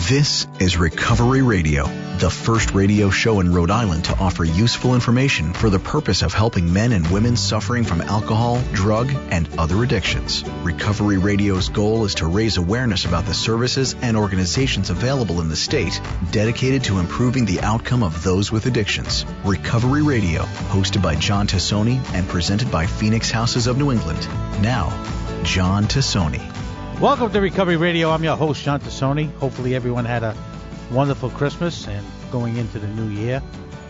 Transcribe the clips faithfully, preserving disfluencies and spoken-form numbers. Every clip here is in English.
This is Recovery Radio, the first radio show in Rhode Island to offer useful information for the purpose of helping men and women suffering from alcohol, drug, and other addictions. Recovery Radio's goal is to raise awareness about the services and organizations available in the state dedicated to improving the outcome of those with addictions. Recovery Radio, hosted by John Tassoni and presented by Phoenix Houses of New England. Now, John Tassoni. Welcome to Recovery Radio. I'm your host, John Tassoni. Hopefully everyone had a wonderful Christmas and going into the new year.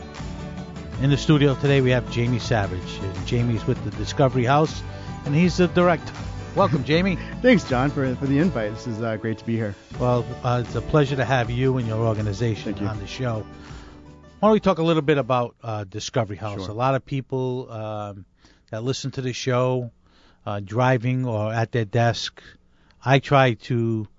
In the studio today we have Jamie Savage. And Jamie's with the Discovery House, and he's the director. Welcome, Jamie. Thanks, John, for for the invite. This is uh, great to be here. Well, uh, it's a pleasure to have you and your organization on the show. Why don't we talk a little bit about uh, Discovery House? Sure. A lot of people um, that listen to the show, uh, driving or at their desk, I try to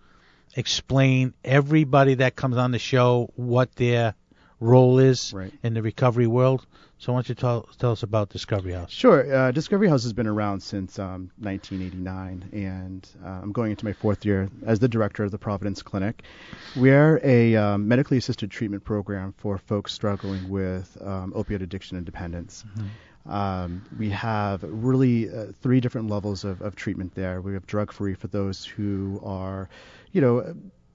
explain everybody that comes on the show what their role is right. in the recovery world. So why don't you tell, tell us about Discovery House? Sure. Uh, Discovery House has been around since um, nineteen eighty-nine, and uh, I'm going into my fourth year as the director of the Providence Clinic. We're a um, medically assisted treatment program for folks struggling with um, opioid addiction and dependence. Mm-hmm. Um, we have really uh, three different levels of, of treatment there. We have drug-free for those who are, you know,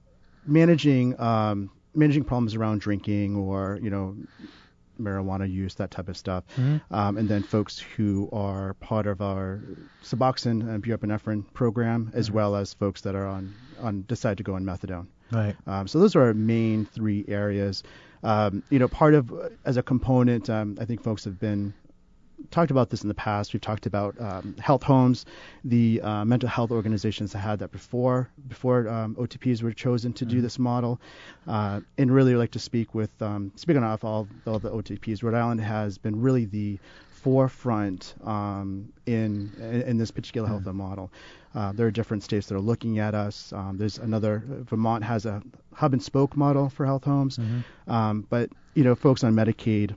managing um, managing problems around drinking or, you know, marijuana use, that type of stuff. Mm-hmm. Um, and then folks who are part of our Suboxone and buprenorphine program, as mm-hmm. well as folks that are on, on decide to go on methadone. Right. Um, so those are our main three areas. Um, you know, part of, as a component, um, I think folks have been talked about this in the past. We've talked about um, health homes, the uh, mental health organizations that had that before before um, O T Ps were chosen to mm-hmm. do this model, uh, and really like to speak with um, speaking off all, all the O T Ps. Rhode Island has been really the forefront um, in in this particular health mm-hmm. model. Uh, there are different states that are looking at us. Um, there's another. Vermont has a hub and spoke model for health homes, mm-hmm. um, but you know, folks on Medicaid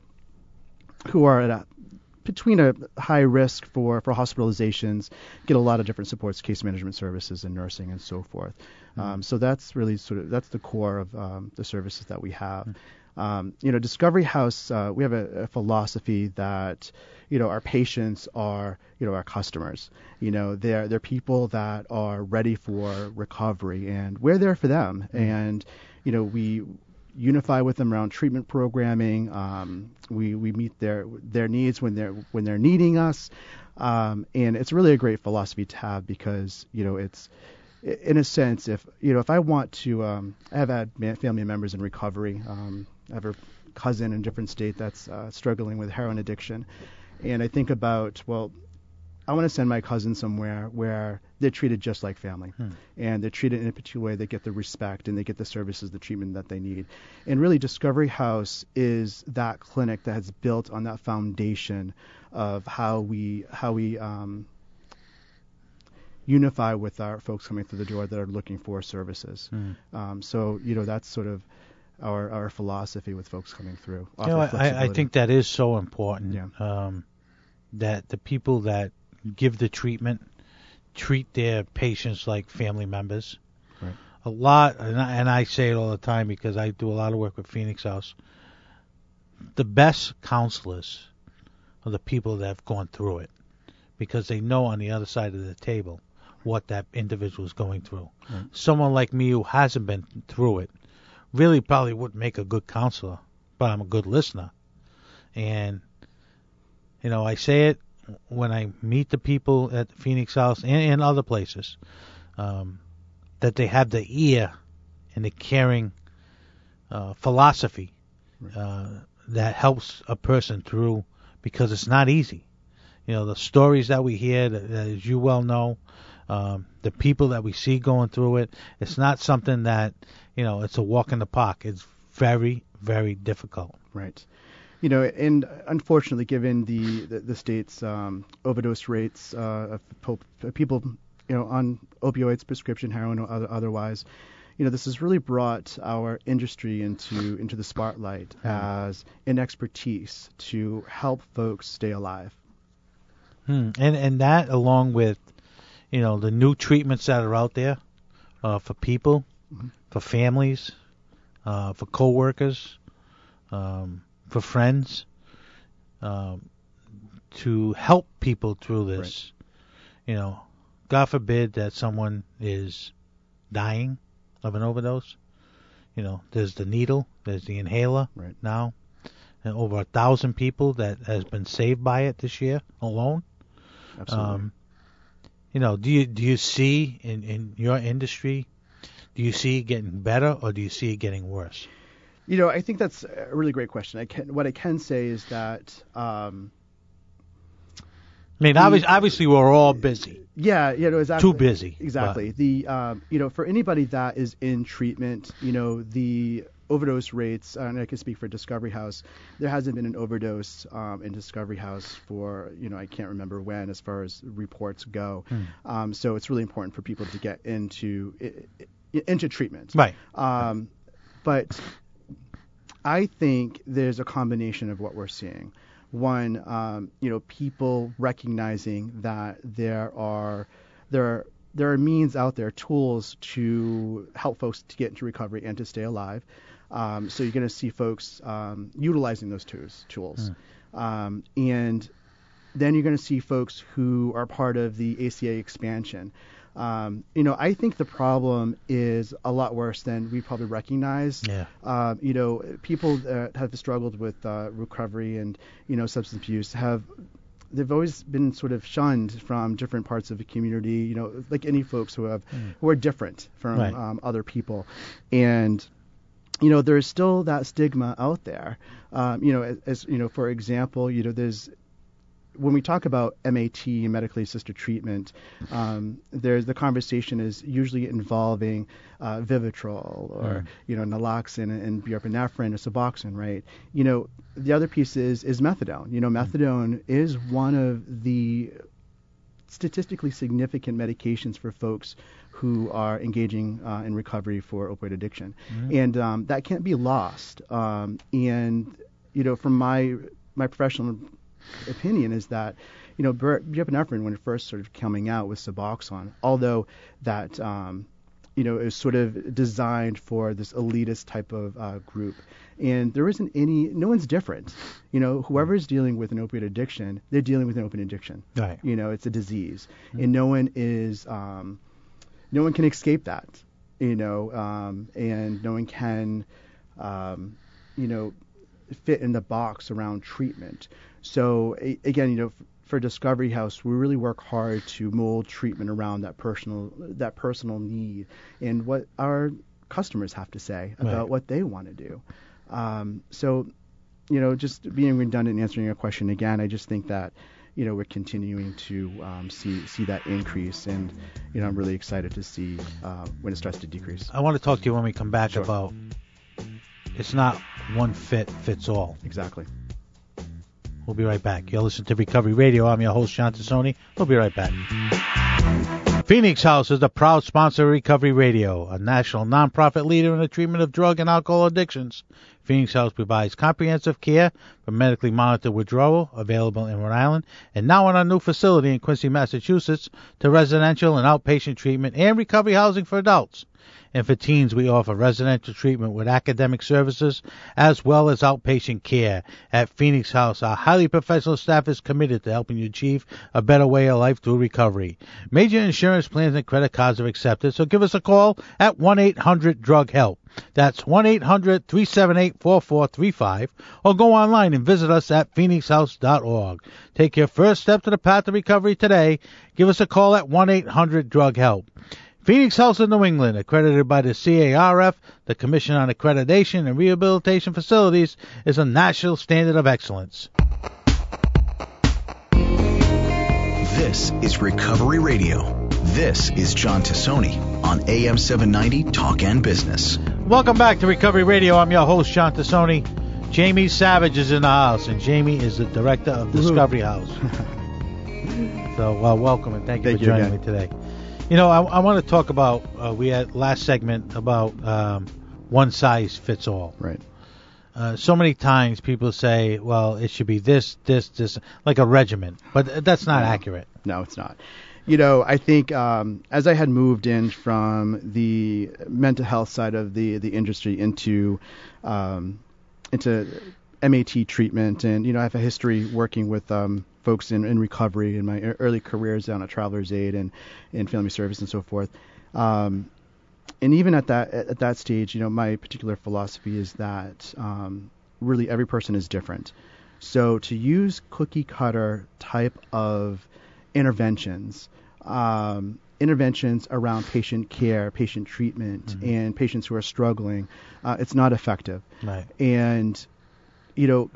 who are at a between a high risk for, for hospitalizations, get a lot of different supports, case management services and nursing and so forth. Mm-hmm. Um, so that's really sort of, that's the core of um, the services that we have. Mm-hmm. Um, you know, Discovery House, uh, we have a, a philosophy that, you know, our patients are, you know, our customers. You know, they're, they're people that are ready for recovery, and we're there for them. Mm-hmm. And, you know, we unify with them around treatment programming. Um, we we meet their their needs when they're when they're needing us, um, and it's really a great philosophy to have because you know it's in a sense if you know if I want to um, I have had family members in recovery. Um, I have a cousin in a different state that's uh, struggling with heroin addiction, and I think about well. I want to send my cousin somewhere where they're treated just like family, hmm. and they're treated in a particular way. They get the respect and they get the services, the treatment that they need. And really, Discovery House is that clinic that has built on that foundation of how we how we um, unify with our folks coming through the door that are looking for services. Hmm. Um, so you know that's sort of our our philosophy with folks coming through. You know, I, I think that is so important. Yeah. Um, that the people that give the treatment, treat their patients like family members. Right. A lot, and I, and I say it all the time because I do a lot of work with Phoenix House. The best counselors are the people that have gone through it because they know on the other side of the table what that individual is going through. Right. Someone like me who hasn't been through it really probably wouldn't make a good counselor, but I'm a good listener. And, you know, I say it when I meet the people at the Phoenix House and, and other places, um, that they have the ear and the caring uh, philosophy uh, that helps a person through because it's not easy. You know, the stories that we hear, that, that as you well know, um, the people that we see going through it, it's not something that, you know, it's a walk in the park. It's very, very difficult. Right. You know, and unfortunately, given the the, the state's um, overdose rates uh, of people, you know, on opioids, prescription heroin, or other, otherwise, you know, this has really brought our industry into into the spotlight mm-hmm. as an expertise to help folks stay alive. Hmm. And and that, along with, you know, the new treatments that are out there uh, for people, mm-hmm. for families, uh, for coworkers, um, for friends, um, to help people through this. Right. You know, God forbid that someone is dying of an overdose. You know, there's the needle, there's the inhaler right. now, and over a thousand people that has been saved by it this year alone. Absolutely. Um, you know, do you do you see in, in your industry, do you see it getting better or do you see it getting worse? You know, I think that's a really great question. I can, what I can say is that. Um, I mean, obviously, obviously, we're all busy. Yeah, you know, exactly. Too busy. Exactly. But. The um, you know, for anybody that is in treatment, you know, the overdose rates, and I can speak for Discovery House, there hasn't been an overdose um, in Discovery House for, you know, I can't remember when, as far as reports go. Hmm. Um, so it's really important for people to get into into treatment. Right. Um, but I think there's a combination of what we're seeing. One, um, you know, people recognizing that there are there are, there are means out there, tools to help folks to get into recovery and to stay alive. Um, so you're going to see folks um, utilizing those tools. tools. Mm. Um, and then you're going to see folks who are part of the A C A expansion. Um, you know, I think the problem is a lot worse than we probably recognize. Yeah. Uh, you know, people that have struggled with uh, recovery and, you know, substance abuse have, they've always been sort of shunned from different parts of the community, you know, like any folks who have, mm. who are different from right. um, other people. And, you know, there's still that stigma out there. Um, you know, as, as, you know, for example, you know, there's, when we talk about M A T, medically assisted treatment, um, there's the conversation is usually involving uh, Vivitrol or, mm. you know, naloxone and buprenorphine or Suboxone, right? You know, the other piece is, is methadone. You know, methadone mm. is one of the statistically significant medications for folks who are engaging uh, in recovery for opioid addiction. Mm. And um, that can't be lost. Um, and, you know, from my my professional opinion is that, you know, buprenorphine, when it first started coming out with Suboxone, although that, um, you know, is sort of designed for this elitist type of uh, group, and there isn't any, no one's different. You know, whoever's dealing with an opioid addiction, they're dealing with an opioid addiction. Right. You know, it's a disease, mm-hmm. and no one is, um, no one can escape that. You know, um, and no one can, um, you know, fit in the box around treatment. So a, again, you know, f- for Discovery House, we really work hard to mold treatment around that personal that personal need and what our customers have to say about right. what they want to do. Um, so, you know, just being redundant and answering your question again, I just think that, you know, we're continuing to um, see see that increase, and, you know, I'm really excited to see uh, when it starts to decrease. I want to talk to you when we come back sure. about it's not one fit fits all. Exactly. We'll be right back. You're listening to Recovery Radio. I'm your host, John Tassoni. We'll be right back. Phoenix House is the proud sponsor of Recovery Radio, a national nonprofit leader in the treatment of drug and alcohol addictions. Phoenix House provides comprehensive care for medically monitored withdrawal, available in Rhode Island, and now in our new facility in Quincy, Massachusetts, to residential and outpatient treatment and recovery housing for adults. And for teens, we offer residential treatment with academic services as well as outpatient care. At Phoenix House, our highly professional staff is committed to helping you achieve a better way of life through recovery. Major insurance plans and credit cards are accepted, so give us a call at one eight hundred drug help. That's one eight hundred three seven eight four four three five, or go online and visit us at phoenix house dot org. Take your first step to the path to recovery today. Give us a call at one eight hundred drug help. Phoenix House of New England, accredited by the C A R F, the Commission on Accreditation and Rehabilitation Facilities, is a national standard of excellence. This is Recovery Radio. This is John Tassoni on A M seven ninety Talk and Business. Welcome back to Recovery Radio. I'm your host, John Tassoni. Jamie Savage is in the house, and Jamie is the director of Discovery House. So, uh, welcome, and thank you thank for joining you me today. You know, I, I want to talk about, uh, we had last segment about um, one size fits all. Right. Uh, so many times people say, well, it should be this, this, this, like a regimen. But that's not no, accurate. No, it's not. you know, I think um, as I had moved in from the mental health side of the the industry into um, into M A T treatment, and you know, I have a history working with um, folks in, in recovery in my early careers down at Travelers Aid and in family service and so forth. Um, and even at that at that stage, you know, my particular philosophy is that um, really every person is different. So to use cookie cutter type of interventions, um, interventions around patient care, patient treatment, mm-hmm. and patients who are struggling, uh, it's not effective. Right. And, you know,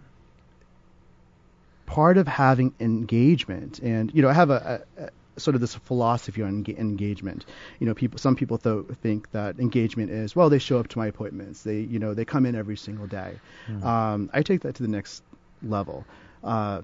part of having engagement, and, you know, I have a, a, a sort of this philosophy on enga- engagement. You know, people, some people th- think that engagement is, well, they show up to my appointments. They, you know, they come in every single day. Mm-hmm. Um, I take that to the next level. Uh,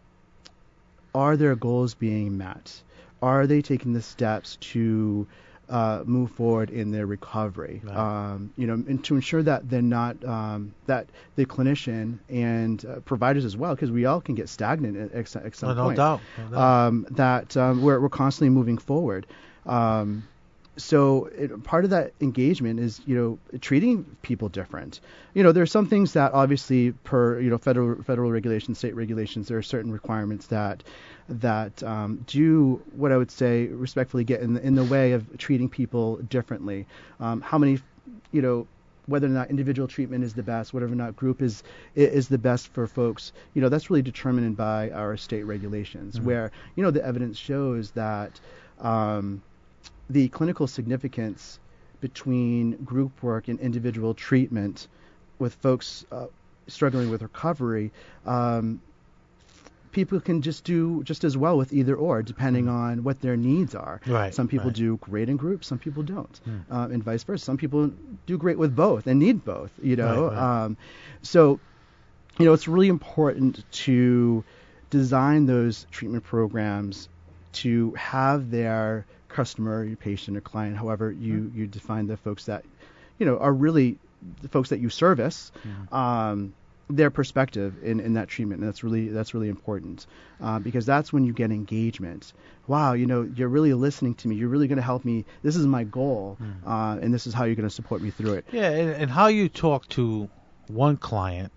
are their goals being met? Are they taking the steps to uh, move forward in their recovery? Right. Um, you know, and to ensure that they're not um, that the clinician and uh, providers as well, because we all can get stagnant at, at some oh, no point. Doubt. No doubt. Um, that um, we're we're constantly moving forward. Um, So it, part of that engagement is, you know, treating people different. You know, there are some things that obviously per, you know, federal federal regulations, state regulations, there are certain requirements that that um, do what I would say respectfully get in the, in the way of treating people differently. Um, how many, you know, whether or not individual treatment is the best, whether or not group is is the best for folks, you know, that's really determined by our state regulations, mm-hmm. where, you know, the evidence shows that um, the clinical significance between group work and individual treatment with folks uh, struggling with recovery, um, people can just do just as well with either or, depending on what their needs are. Right, some people right. do great in groups, some people don't, Hmm. um, and vice versa. Some people do great with both and need both. You know, Right, right. Um, so you know it's really important to design those treatment programs to have their customer, your patient, or client, however you, mm-hmm. you define the folks that, you know, are really the folks that you service, mm-hmm. um, their perspective in, in that treatment. And that's really that's really important uh, because that's when you get engagement. Wow, you know, you're really listening to me. You're really going to help me. This is my goal, mm-hmm. uh, and this is how you're going to support me through it. Yeah, and, and how you talk to one client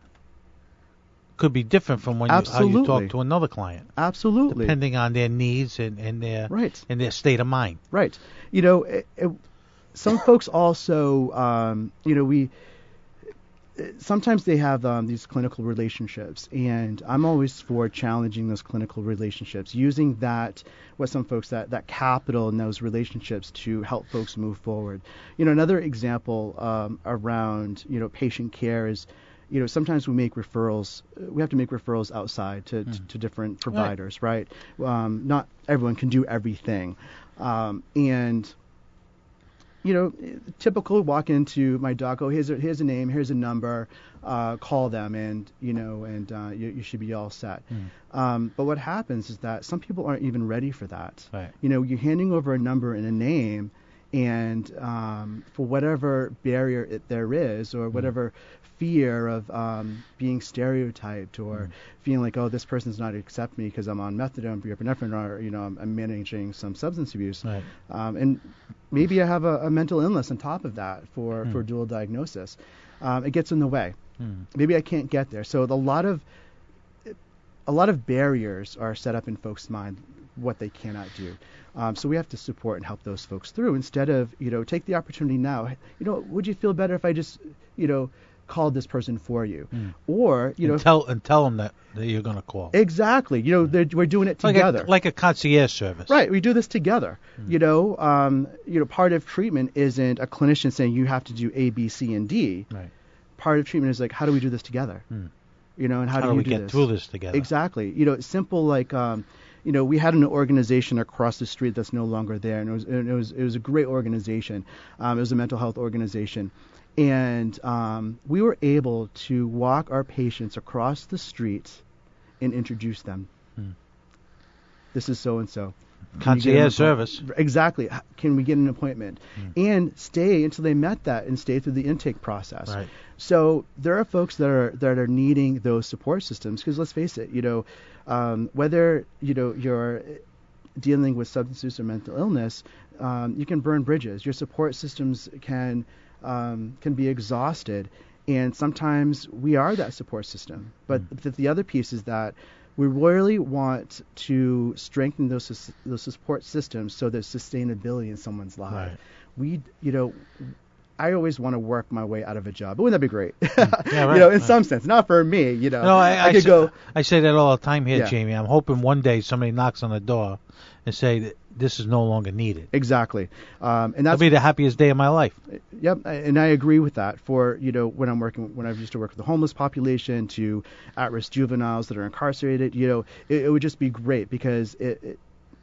could be different from when you, how you talk to another client. Absolutely. Depending on their needs and, and their right. and their state of mind. Right. You know, it, it, some folks also, um, you know, we sometimes they have um, these clinical relationships, and I'm always for challenging those clinical relationships, using that, what some folks, that, that capital in those relationships to help folks move forward. You know, another example um, around, you know, patient care is, you know, sometimes we make referrals. We have to make referrals outside to, mm. to, to different providers, right? right? Um, not everyone can do everything. Um, and, you know, typical walk into my doc, oh, here's a, here's a name, here's a number, uh, call them, and, you know, and uh, you, you should be all set. Mm. Um, but what happens is that some people aren't even ready for that. Right. You know, you're handing over a number and a name, and um, for whatever barrier it, there is, or whatever mm. fear of um, being stereotyped, or mm. feeling like, oh, this person's not accept me because I'm on methadone, buprenorphine, or, you know, I'm, I'm managing some substance abuse, right. um, and maybe I have a, a mental illness on top of that for, mm. for dual diagnosis. Um, it gets in the way. Mm. Maybe I can't get there. So the, a lot of a lot of barriers are set up in folks' mind, what they cannot do. Um, so we have to support and help those folks through, instead of, you know, take the opportunity now. You know, would you feel better if I just, you know, called this person for you? Mm. Or, you and know, tell and tell them that, that you're going to call. Exactly. You know, we're doing it together. Like a, like a concierge service. Right. We do this together. Mm. You know, um, you know, part of treatment isn't a clinician saying you have to do A, B, C, and D. Right. Part of treatment is like, how do we do this together? Mm. You know, and how, how do do you we do get this? through this together? Exactly. You know, it's simple like, um, you know, we had an organization across the street that's no longer there, and it was it was it was a great organization. Um, it was a mental health organization, and um, we were able to walk our patients across the street and introduce them. Hmm. This is so and so. Concierge service. Exactly. Can we get an appointment? Hmm. And stay until they met that, and stay through the intake process. Right. So there are folks that are that are needing those support systems, because let's face it, you know, um, whether you know you're dealing with substance use or mental illness, um, you can burn bridges. Your support systems can um, can be exhausted, and sometimes we are that support system. But mm. the, the other piece is that we really want to strengthen those those support systems so there's sustainability in someone's life. Right. We, you know. I always want to work my way out of a job. But wouldn't that be great? Yeah, right, you know, in right. some sense. Not for me, you know. No, I, I, I could say, go. I say that all the time here, Yeah. Jamie. I'm hoping one day somebody knocks on the door and say that this is no longer needed. Exactly. Um, and That'll that's be the happiest day of my life. Yep, and I agree with that. For, you know, when I'm working, when I used to work with the homeless population to at-risk juveniles that are incarcerated, you know, it, it would just be great because it, it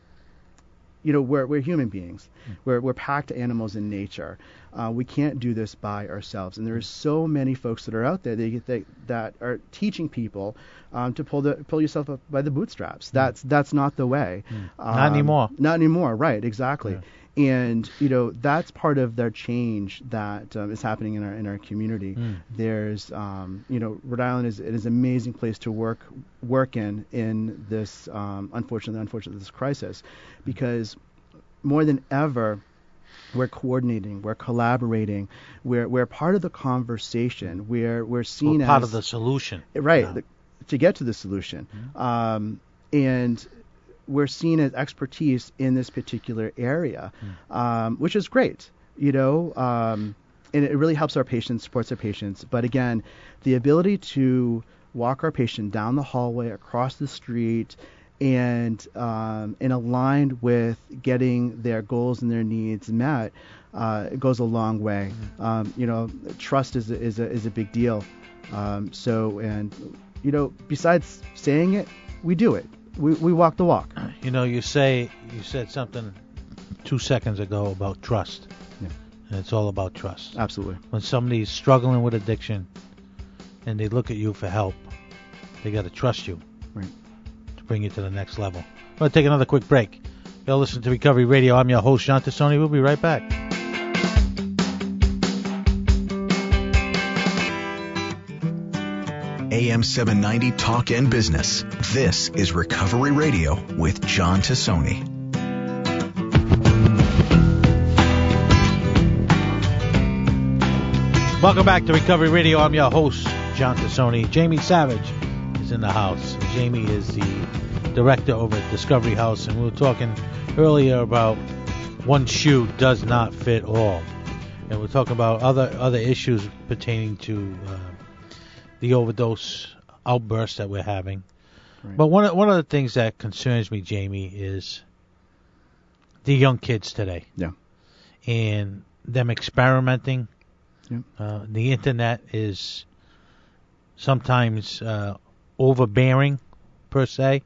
you know, we're we're human beings. Mm. We're we're packed animals in nature. Uh, we can't do this by ourselves. And there are so many folks that are out there that that, that are teaching people um, to pull the pull yourself up by the bootstraps. Mm. That's that's not the way. Mm. Um, not anymore. Not anymore. Right. Exactly. Yeah. And you know that's part of their change that um, is happening in our in our community. Mm. There's um, you know Rhode Island is it is an amazing place to work work in in this um, unfortunately unfortunately this crisis, because more than ever we're coordinating, we're collaborating, we're we're part of the conversation. We're we're seen we're part as of the solution. Right, yeah. the, to get to the solution, mm. um, and we're seen as expertise in this particular area, mm. um, which is great, you know, um, and it really helps our patients, supports our patients. But again, the ability to walk our patient down the hallway, across the street, and um, and aligned with getting their goals and their needs met, uh, it goes a long way. Mm. Um, you know, trust is a, is a is a big deal. Um, so, and you know, besides saying it, we do it. We we walk the walk. You know, you say you said something two seconds ago about trust, yeah. and it's all about trust. Absolutely. When somebody's struggling with addiction, and they look at you for help, they got to trust you, right, to bring you to the next level. I'm going to take another quick break. You'll listen to Recovery Radio. I'm your host, John Tassoni. We'll be right back. A M seven ninety Talk and Business. This is Recovery Radio with John Tassoni. Welcome back to Recovery Radio. I'm your host, John Tassoni. Jamie Savage is in the house. Jamie is the director over at Discovery House, and we were talking earlier about one shoe does not fit all. And we're talking about other other issues pertaining to uh, the overdose outburst that we're having. Right. But one of, one of the things that concerns me, Jamie, is the young kids today. Yeah. And them experimenting. Yeah. Uh, the internet is sometimes uh, overbearing, per se.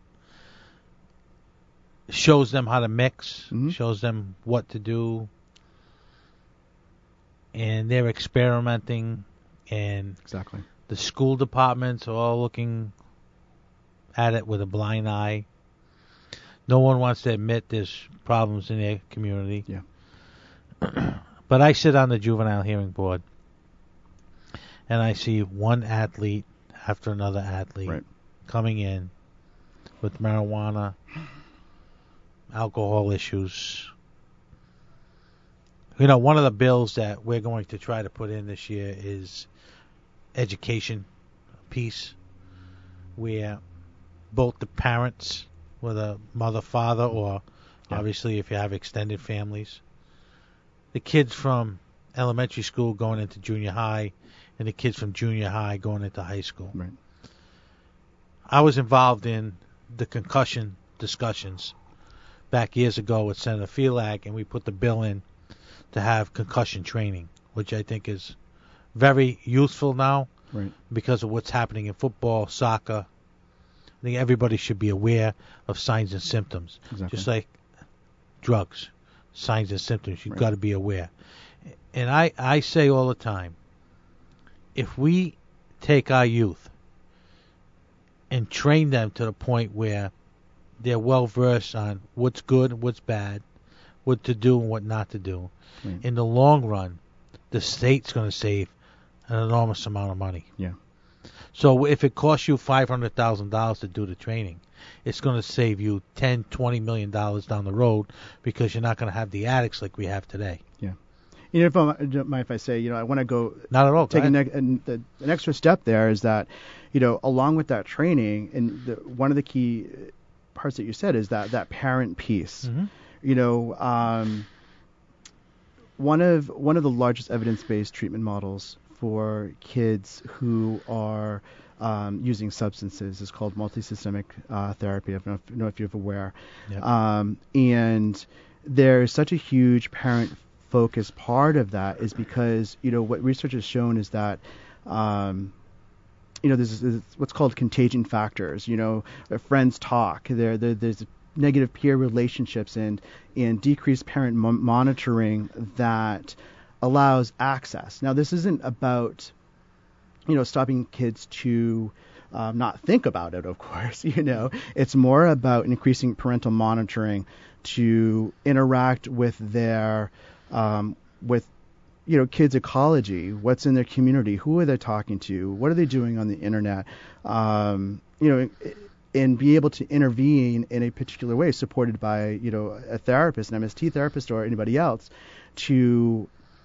Shows them how to mix, mm-hmm. shows them what to do. And they're experimenting, and exactly. the school departments are all looking at it with a blind eye. No one wants to admit there's problems in their community. Yeah. But I sit on the juvenile hearing board, and I see one athlete after another athlete right. coming in with marijuana, alcohol issues. You know, one of the bills that we're going to try to put in this year is education piece, where both the parents, whether mother, father, or yeah. obviously if you have extended families, the kids from elementary school going into junior high, and the kids from junior high going into high school. Right. I was involved in the concussion discussions back years ago with Senator Felag, and we put the bill in to have concussion training, which I think is very useful now right. because of what's happening in football, soccer. I think everybody should be aware of signs and symptoms, exactly. just like drugs, signs and symptoms. You've right. got to be aware. And I, I say all the time, if we take our youth and train them to the point where they're well versed on what's good, what's bad, what to do and what not to do, right. in the long run, the state's going to save an enormous amount of money. Yeah. So if it costs you five hundred thousand dollars to do the training, it's going to save you ten, twenty million dollars down the road because you're not going to have the addicts like we have today. Yeah. You know, if I don't mind if I say, you know, I want to go not at all. Take an, an, an extra step there is that, you know, along with that training, and the, one of the key parts that you said is that that parent piece. Mm-hmm. You know, um, one of one of the largest evidence-based treatment models for kids who are um, using substances is called multisystemic uh, therapy. I don't know if, know if you're aware. Yep. Um, and there's such a huge parent focus part of that is because, you know, what research has shown is that, um, you know, there's, there's what's called contagion factors. You know, friends talk. There, there there's negative peer relationships and and decreased parent mo- monitoring that allows access. Now, this isn't about, you know, stopping kids to um, not think about it, of course. You know, it's more about increasing parental monitoring to interact with their Um, with, you know, kids' ecology, what's in their community, who are they talking to, what are they doing on the internet, um, you know, and be able to intervene in a particular way, supported by, you know, a therapist, an M S T therapist, or anybody else, to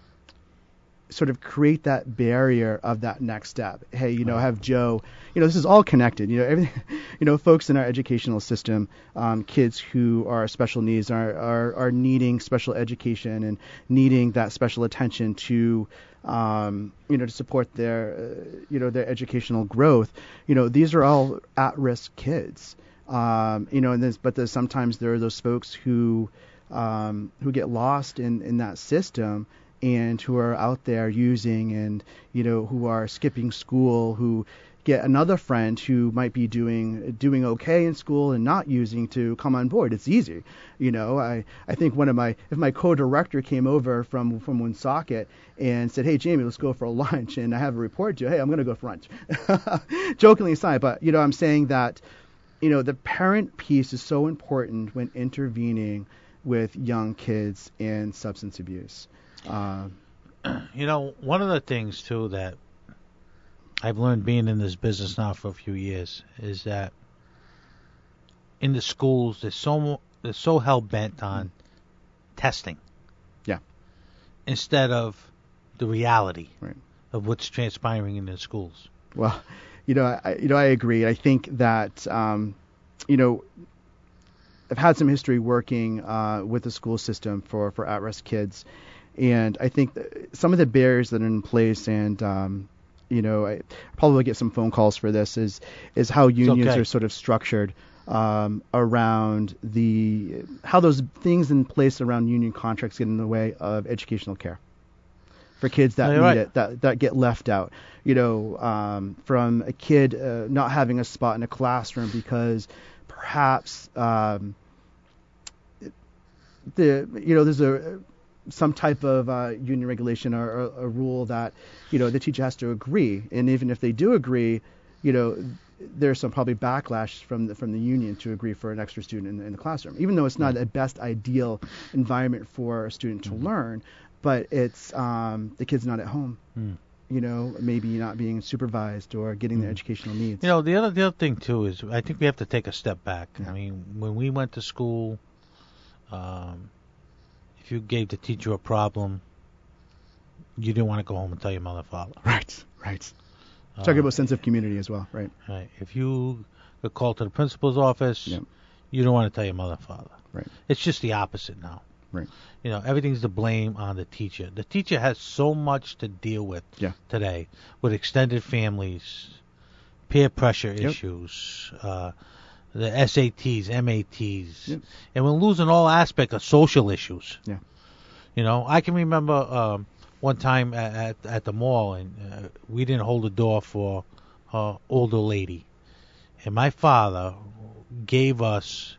sort of create that barrier of that next step. Hey, you know, have Joe, you know, this is all connected. You know, everything, you know, folks in our educational system, um, kids who are special needs are, are, are needing special education and needing that special attention to, um, you know, to support their, uh, you know, their educational growth. You know, these are all at-risk kids. Um, you know, and this, but there's sometimes there are those folks who, um, who get lost in, in that system, and who are out there using and, you know, who are skipping school, who get another friend who might be doing doing okay in school and not using to come on board. It's easy. You know, I, I think one of my, if my co-director came over from, from Woonsocket and said, hey, Jamie, let's go for a lunch, and I have a report to you, hey, I'm going to go for lunch. Jokingly aside, but, you know, I'm saying that, you know, the parent piece is so important when intervening with young kids in substance abuse. Uh, you know, one of the things, too, that I've learned being in this business now for a few years is that in the schools, they're so, they're so hell-bent on testing. Yeah. Instead of the reality right. of what's transpiring in the schools. Well, you know, I, you know, I agree. I think that, um, you know, I've had some history working uh, with the school system for, for at-risk kids. And I think some of the barriers that are in place, and um, you know, I probably get some phone calls for this, is is how unions okay. are sort of structured um, around the how those things in place around union contracts get in the way of educational care for kids that no, need right. it, that that get left out. You know, um, from a kid uh, not having a spot in a classroom because perhaps um, the you know there's a some type of uh, union regulation or, or a rule that, you know, the teacher has to agree. And even if they do agree, you know, there's some probably backlash from the, from the union to agree for an extra student in, in the classroom, even though it's not the best ideal environment for a student to mm-hmm. learn, but it's um, the kid's not at home, mm. you know, maybe not being supervised or getting mm. their educational needs. You know, the other, the other thing, too, is I think we have to take a step back. Yeah. I mean, when we went to school, um, if you gave the teacher a problem, you didn't want to go home and tell your mother and father. Right, right. Uh, Talking about sense of community as well, right? Right. If you got called to the principal's office, yep. you don't want to tell your mother and father. Right. It's just the opposite now. Right. You know, everything's the blame on the teacher. The teacher has so much to deal with yeah. today, with extended families, peer pressure yep. issues, uh, the S A Ts, M A Ts, yep. and we're losing all aspect of social issues. Yeah. You know, I can remember um, one time at, at at the mall, and uh, we didn't hold the door for an older lady, and my father gave us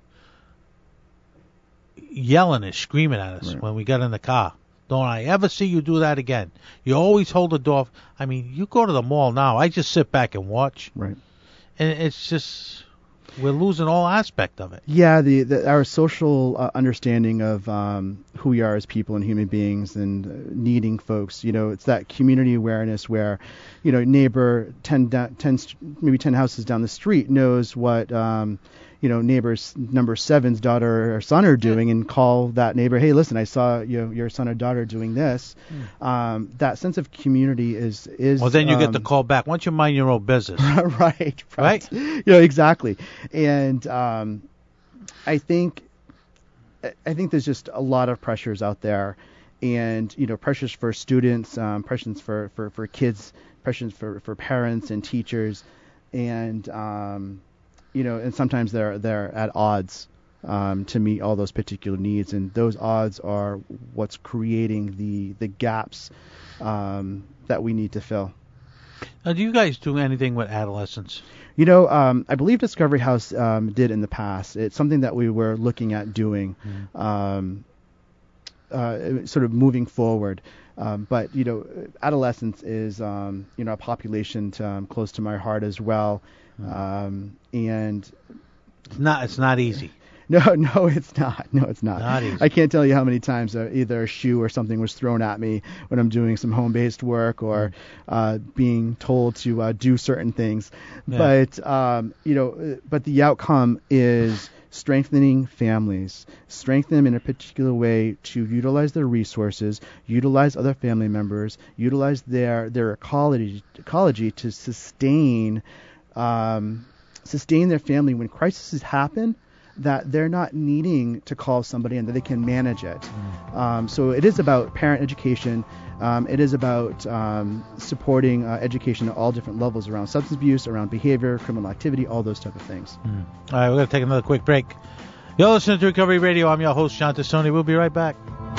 yelling and screaming at us right. when we got in the car. Don't I ever see you do that again? You always hold the door. I mean, you go to the mall now, I just sit back and watch. Right. And it's just, we're losing all aspect of it. Yeah, the, the our social uh, understanding of um, who we are as people and human beings and uh, needing folks, you know, it's that community awareness where, you know, neighbor ten, ten maybe ten houses down the street knows what, um, you know, neighbor's number seven's daughter or son are doing, and call that neighbor, hey, listen, I saw you know, your son or daughter doing this. Mm. Um, that sense of community is is. Well, then you um, get the call back. Why don't you mind your own business? right, right, right. You know, exactly. And um, I think I think there's just a lot of pressures out there. And, you know, pressures for students, um, pressures for, for, for kids, pressures for, for parents and teachers. And, um, you know, and sometimes they're they're at odds um, to meet all those particular needs. And those odds are what's creating the, the gaps um, that we need to fill. Now, do you guys do anything with adolescents? You know, um, I believe Discovery House um, did in the past. It's something that we were looking at doing. Mm. Um Uh, sort of moving forward, um, but you know, adolescence is um, you know a population to, um, close to my heart as well, um, and it's not it's not easy. No, no, it's not. No, it's not. Not easy. I can't tell you how many times uh, either a shoe or something was thrown at me when I'm doing some home-based work or uh, being told to uh, do certain things. Yeah. But um, you know, but the outcome is strengthening families, strengthen them in a particular way to utilize their resources, utilize other family members, utilize their their ecology ecology to sustain um, sustain their family when crises happen, that they're not needing to call somebody and that they can manage it. Mm. Um, so it is about parent education. Um, it is about um, supporting uh, education at all different levels around substance abuse, around behavior, criminal activity, all those type of things. Mm. All right, we're going to take another quick break. You're listening to Recovery Radio. I'm your host, John Tassoni. We'll be right back.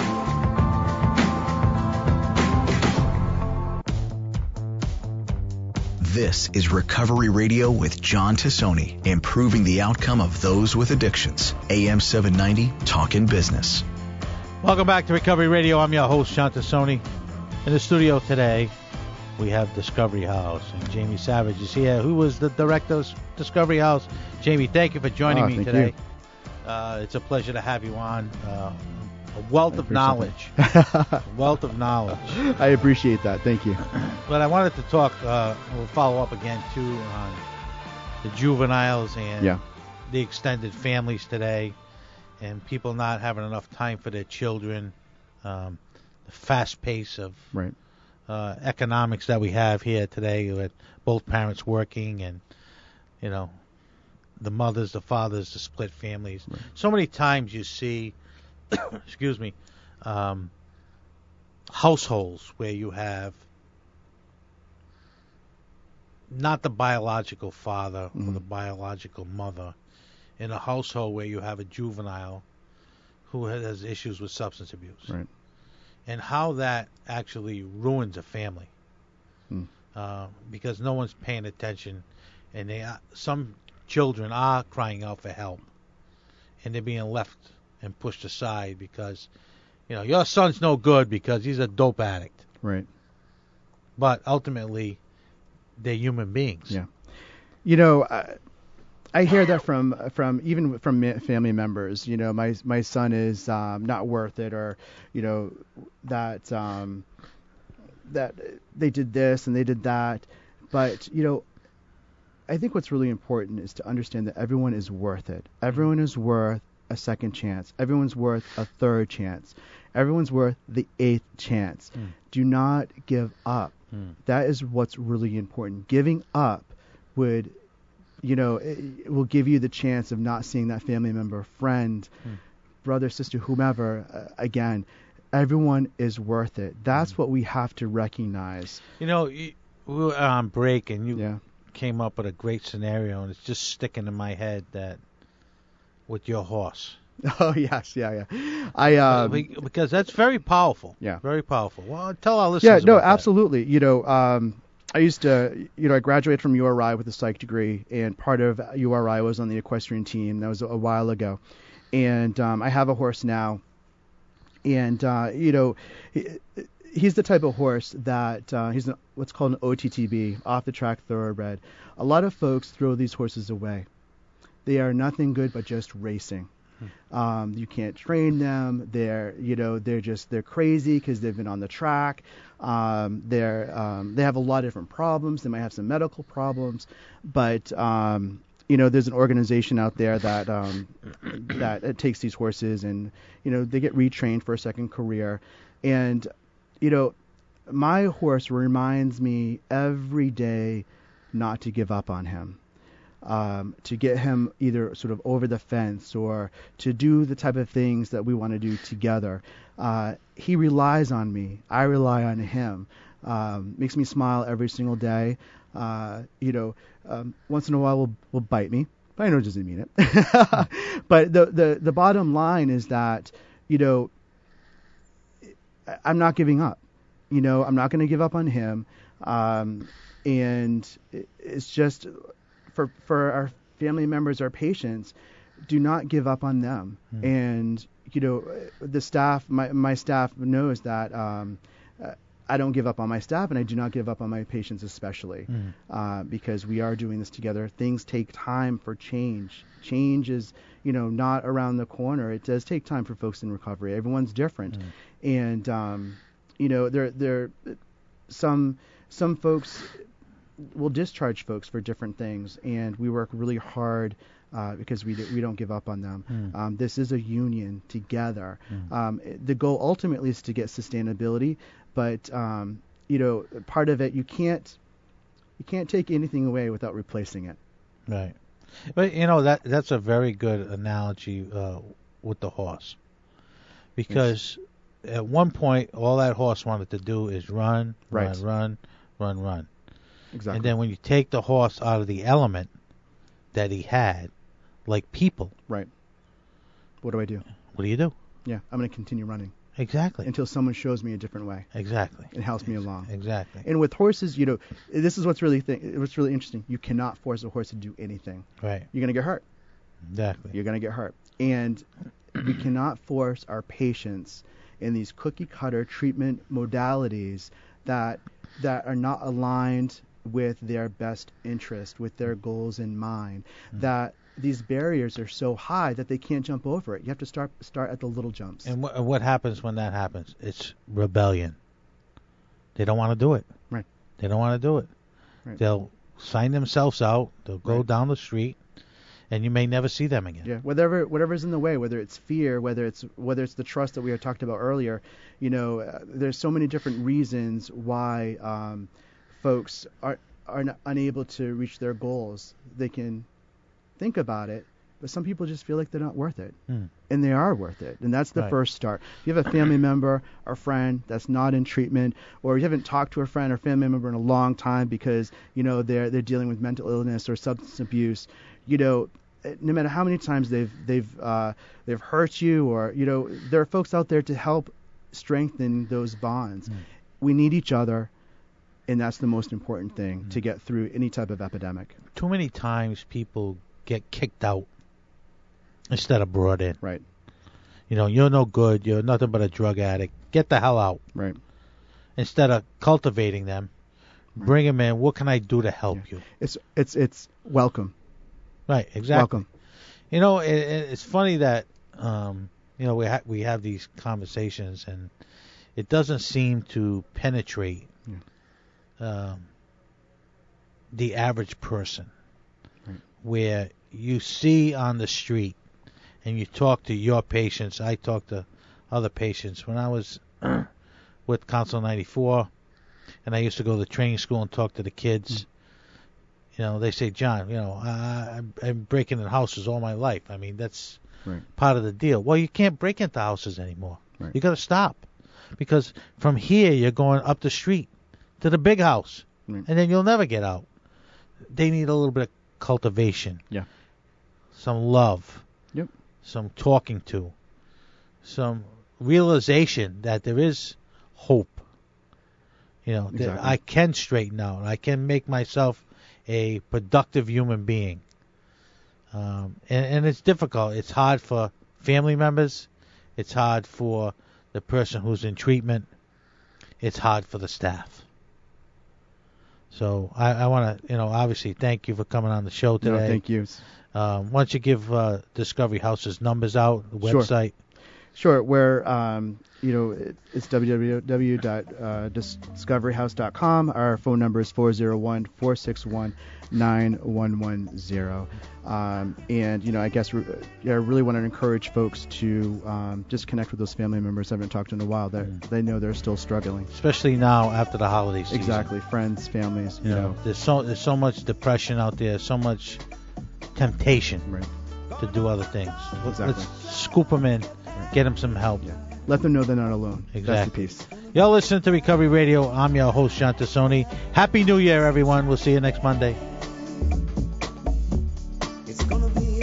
This is Recovery Radio with John Tassoni, improving the outcome of those with addictions. A M seven ninety, Talkin' Business. Welcome back to Recovery Radio. I'm your host, John Tassoni. In the studio today, we have Discovery House, and Jamie Savage is here, who was the director of Discovery House. Jamie, thank you for joining oh, me today. Uh, it's a pleasure to have you on. Uh, a wealth of knowledge. a wealth of knowledge. I appreciate that. Thank you. But I wanted to talk, uh, we'll follow up again, too, on the juveniles and yeah. the extended families today, and people not having enough time for their children. Um, the fast pace of right. uh, economics that we have here today, with both parents working, and you know, the mothers, the fathers, the split families. Right. So many times you see, excuse me, um, households where you have not the biological father mm-hmm. or the biological mother, in a household where you have a juvenile who has issues with substance abuse. Right. And how that actually ruins a family, mm. uh, because no one's paying attention, and they are, some children are crying out for help, and they're being left and pushed aside because, you know, your son's no good because he's a dope addict. Right. But ultimately, they're human beings. Yeah. You know, uh, I hear that from from even from family members. You know, my my son is um, not worth it, or you know that um, that they did this and they did that. But you know, I think what's really important is to understand that everyone is worth it. Everyone is worth a second chance. Everyone's worth a third chance. Everyone's worth the eighth chance. Mm. Do not give up. Mm. That is what's really important. Giving up would, you know, it, it will give you the chance of not seeing that family member, friend, mm. brother, sister, whomever uh, again. Everyone is worth it. That's mm. what we have to recognize. You know, we were on break, and you yeah. came up with a great scenario, and it's just sticking in my head that with your horse. Oh yes, yeah, yeah. I um, because that's very powerful. Yeah, very powerful. Well, tell our listeners. Yeah, no, about absolutely. That. You know, um, I used to, you know, I graduated from U R I with a psych degree, and part of U R I was on the equestrian team. That was a while ago, and um, I have a horse now, and uh, you know, he, he's the type of horse that uh, he's an, what's called an O T T B, off the track thoroughbred. A lot of folks throw these horses away. They are nothing good but just racing. Um, you can't train them. They're, you know, they're just, they're crazy because they've been on the track. Um, they're, um, they have a lot of different problems. They might have some medical problems, but, um, you know, there's an organization out there that um, that uh, takes these horses and, you know, they get retrained for a second career. And, you know, my horse reminds me every day not to give up on him, um, to get him either sort of over the fence or to do the type of things that we want to do together. Uh, he relies on me. I rely on him. Um, makes me smile every single day. Uh, you know, um, once in a while will will bite me, but I know it doesn't mean it. But the, the the bottom line is that, you know, I'm not giving up. You know, I'm not going to give up on him. Um, and it's just for for our family members, our patients, do not give up on them. Mm. And, you know, the staff, my, my staff knows that um, I don't give up on my staff, and I do not give up on my patients especially, mm. uh, because we are doing this together. Things take time for change. Change is, you know, not around the corner. It does take time for folks in recovery. Everyone's different. Mm. And, um, you know, there there some some folks will discharge folks for different things, and we work really hard uh, because we do, we don't give up on them. Mm. Um, this is a union together. Mm. Um, the goal ultimately is to get sustainability, but um, you know, part of it you can't you can't take anything away without replacing it. Right. But you know that that's a very good analogy uh, with the horse, because yes. at one point all that horse wanted to do is run, right. run, run, run, run. Exactly. And then when you take the horse out of the element that he had, like people. Right. What do I do? What do you do? Yeah, I'm going to continue running. Exactly. Until someone shows me a different way. Exactly. And helps me along. Exactly. And with horses, you know, this is what's really th- what's really interesting. You cannot force a horse to do anything. Right. You're going to get hurt. Exactly. You're going to get hurt. And we cannot force our patients in these cookie cutter treatment modalities that that are not aligned with their best interest, with their goals in mind, mm-hmm. that these barriers are so high that they can't jump over it. You have to start start at the little jumps. And wh- what happens when that happens? It's rebellion. They don't want to do it. Right. They don't want to do it. Right. They'll sign themselves out. They'll go right. down the street, and you may never see them again. Yeah. Whatever whatever's in the way, whether it's fear, whether it's whether it's the trust that we had talked about earlier, you know, uh, there's so many different reasons why um, folks are are not unable to reach their goals. They can think about it, but some people just feel like they're not worth it. Mm. And they are worth it. And that's the right. first start. If you have a family member or friend that's not in treatment, or you haven't talked to a friend or family member in a long time because, you know, they're they're dealing with mental illness or substance abuse, you know, no matter how many times they've they've uh, they've hurt you, or, you know, there are folks out there to help strengthen those bonds. Mm. We need each other. And that's the most important thing mm-hmm. to get through any type of epidemic. Too many times people get kicked out instead of brought in. Right. You know, you're no good. You're nothing but a drug addict. Get the hell out. Right. Instead of cultivating them, right. bring them in. What can I do to help yeah. you? It's it's it's welcome. Right. Exactly. Welcome. You know, it, it's funny that um, you know we ha- we have these conversations and it doesn't seem to penetrate. Yeah. Um, the average person, right. where you see on the street and you talk to your patients. I talk to other patients. When I was with Council ninety-four and I used to go to the training school and talk to the kids, mm. you know, they say, John, you know, I, I'm breaking in houses all my life. I mean, that's right. part of the deal. Well, you can't break into houses anymore. Right. You got to stop, because from here you're going up the street to the big house, right. and then you'll never get out. They need a little bit of cultivation, yeah, some love, yep, some talking to, some realization that there is hope. You know, exactly. that I can straighten out. I can make myself a productive human being. Um, and, and it's difficult. It's hard for family members. It's hard for the person who's in treatment. It's hard for the staff. So I, I want to, you know, obviously thank you for coming on the show today. No, thank you. Um, why don't you give uh, Discovery House's numbers out, the website? Sure. Sure. Where um, you know it, it's w w w dot discovery house dot com. Our phone number is four zero one, four six one, nine one one zero. Um, and you know, I guess re- I really want to encourage folks to um, just connect with those family members I haven't talked to in a while. They mm. they know they're still struggling, especially now after the holiday season. Exactly, friends, families. You, you know, know, there's so there's so much depression out there, so much temptation right. to do other things. Exactly. Let's scoop them in, right. get them some help. Yeah. Let them know they're not alone. Exactly. That's the piece. Y'all listen to Recovery Radio. I'm your host, John Tassoni. Happy New Year, everyone. We'll see you next Monday. It's gonna be